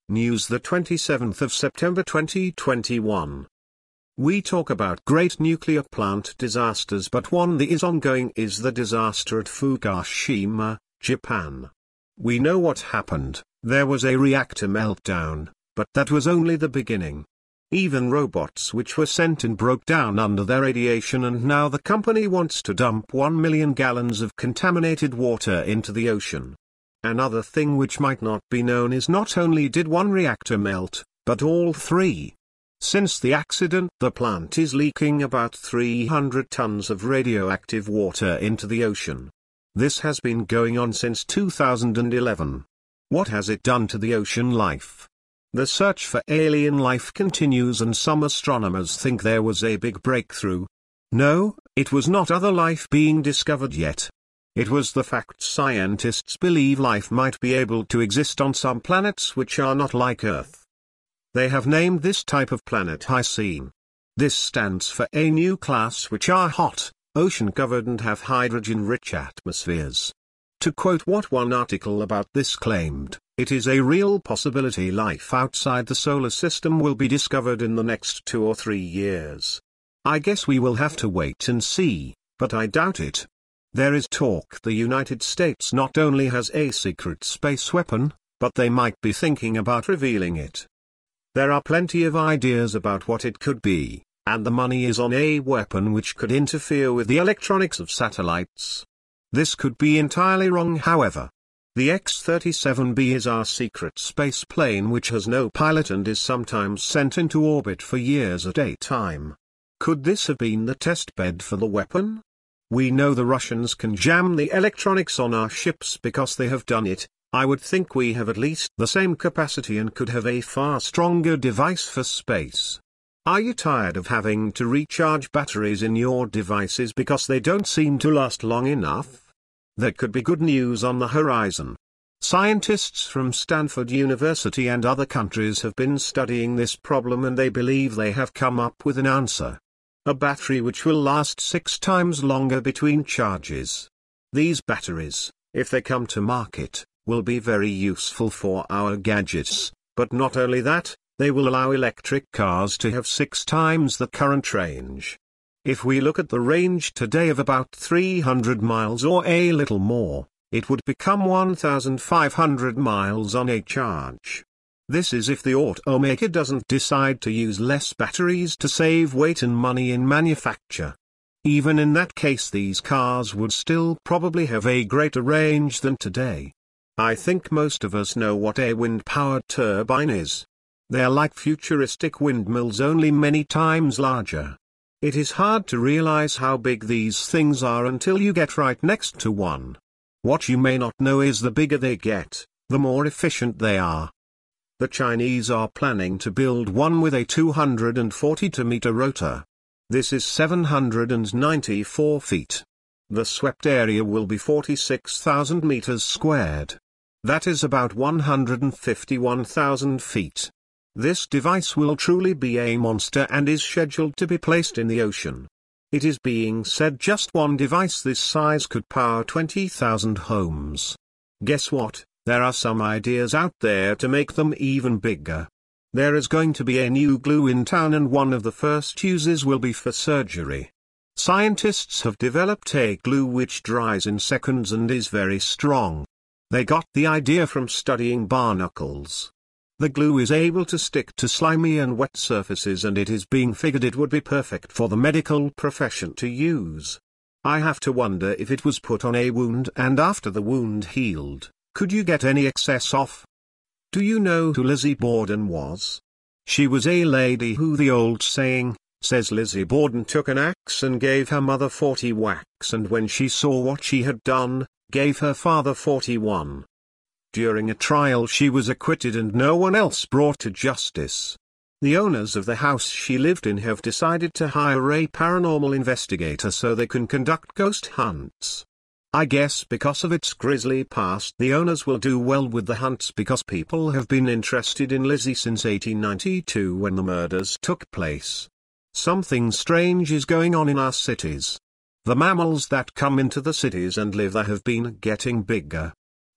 News the 27th of September 2021. We talk about great nuclear plant disasters, but one that is ongoing is the disaster at Fukushima, Japan. We know what happened. There was a reactor meltdown, but that was only the beginning. Even robots which were sent in broke down under their radiation, and now the company wants to dump 1 million gallons of contaminated water into the ocean. Another thing which might not be known is not only did one reactor melt, but all three. Since the accident, the plant is leaking about 300 tons of radioactive water into the ocean. This has been going on since 2011. What has it done to the ocean life? The search for alien life continues, and some astronomers think there was a big breakthrough. No, it was not other life being discovered yet. It was the fact scientists believe life might be able to exist on some planets which are not like Earth. They have named this type of planet Hycene. This stands for a new class which are hot, ocean-covered and have hydrogen-rich atmospheres. To quote what one article about this claimed, it is a real possibility life outside the solar system will be discovered in the next 2 or 3 years. I guess we will have to wait and see, but I doubt it. There is talk the United States not only has a secret space weapon, but they might be thinking about revealing it. There are plenty of ideas about what it could be, and the money is on a weapon which could interfere with the electronics of satellites. This could be entirely wrong, however. The X-37B is our secret space plane which has no pilot and is sometimes sent into orbit for years at a time. Could this have been the test bed for the weapon? We know the Russians can jam the electronics on our ships because they have done it. I would think we have at least the same capacity and could have a far stronger device for space. Are you tired of having to recharge batteries in your devices because they don't seem to last long enough? There could be good news on the horizon. Scientists from Stanford University and other countries have been studying this problem, and they believe they have come up with an answer. A battery which will last 6 times longer between charges. These batteries, if they come to market, will be very useful for our gadgets, but not only that, they will allow electric cars to have 6 times the current range. If we look at the range today of about 300 miles or a little more, it would become 1,500 miles on a charge. This is if the automaker doesn't decide to use less batteries to save weight and money in manufacture. Even in that case, these cars would still probably have a greater range than today. I think most of us know what a wind-powered turbine is. They are like futuristic windmills, only many times larger. It is hard to realize how big these things are until you get right next to one. What you may not know is the bigger they get, the more efficient they are. The Chinese are planning to build one with a 242-meter rotor. This is 794 feet. The swept area will be 46,000 meters squared. That is about 151,000 feet. This device will truly be a monster and is scheduled to be placed in the ocean. It is being said just one device this size could power 20,000 homes. Guess what? There are some ideas out there to make them even bigger. There is going to be a new glue in town, and one of the first uses will be for surgery. Scientists have developed a glue which dries in seconds and is very strong. They got the idea from studying barnacles. The glue is able to stick to slimy and wet surfaces, and it is being figured it would be perfect for the medical profession to use. I have to wonder if it was put on a wound and after the wound healed, could you get any excess off? Do you know who Lizzie Borden was? She was a lady who, the old saying says, Lizzie Borden took an axe and gave her mother 40 whacks, and when she saw what she had done, gave her father 41. During a trial she was acquitted and no one else brought to justice. The owners of the house she lived in have decided to hire a paranormal investigator so they can conduct ghost hunts. I guess because of its grisly past, the owners will do well with the hunts, because people have been interested in Lizzie since 1892 when the murders took place. Something strange is going on in our cities. The mammals that come into the cities and live there have been getting bigger.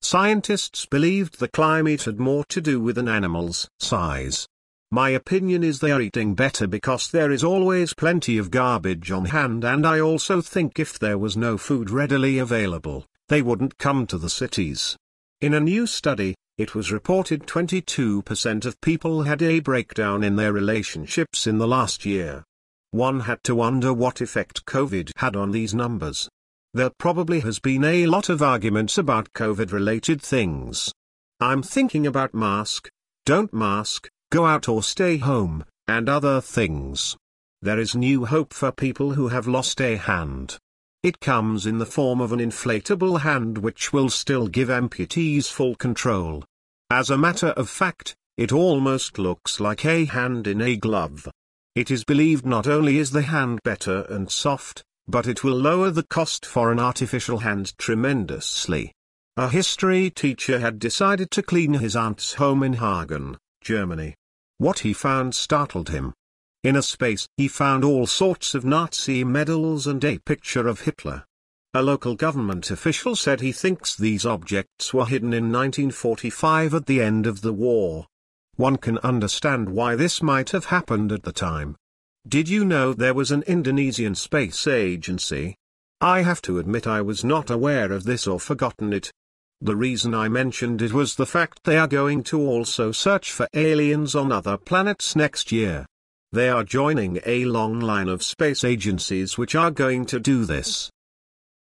Scientists believed the climate had more to do with an animal's size. My opinion is they are eating better because there is always plenty of garbage on hand, and I also think if there was no food readily available, they wouldn't come to the cities. In a new study, it was reported 22% of people had a breakdown in their relationships in the last year. One had to wonder what effect COVID had on these numbers. There probably has been a lot of arguments about COVID-related things. I'm thinking about mask, don't mask, go out or stay home, and other things. There is new hope for people who have lost a hand. It comes in the form of an inflatable hand which will still give amputees full control. As a matter of fact, it almost looks like a hand in a glove. It is believed not only is the hand better and soft, but it will lower the cost for an artificial hand tremendously. A history teacher had decided to clean his aunt's home in Hagen, Germany. What he found startled him. In a space he found all sorts of Nazi medals and a picture of Hitler. A local government official said he thinks these objects were hidden in 1945 at the end of the war. One can understand why this might have happened at the time. Did you know there was an Indonesian space agency? I have to admit I was not aware of this or forgotten it. The reason I mentioned it was the fact they are going to also search for aliens on other planets next year. They are joining a long line of space agencies which are going to do this.